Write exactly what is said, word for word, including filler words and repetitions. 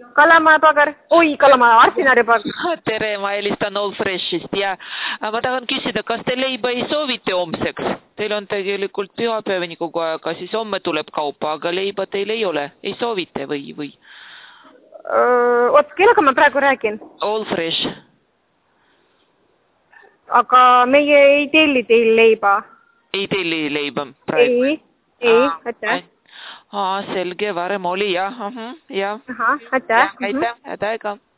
Kalamaja pagar. Oi, Kalamaja Arsenali pagar. Tere, ma helistan All Freshist ja ma tahan küsida, kas te leiba ei soovite homseks? Teil on tegelikult pühapäevani kogu aega, siis homme tuleb kaupa, aga leiba teil ei ole. Ei soovite või? või? Oot, kellega ma praegu räägin? All Fresh. Aga meie ei telli teil leiba. Ei telli leiba praegu? Ei, ei, aitäh. Aa, selge, varem oli, jah. Uh -huh, jah. Aha, aitäh. Aitäh, aitäh.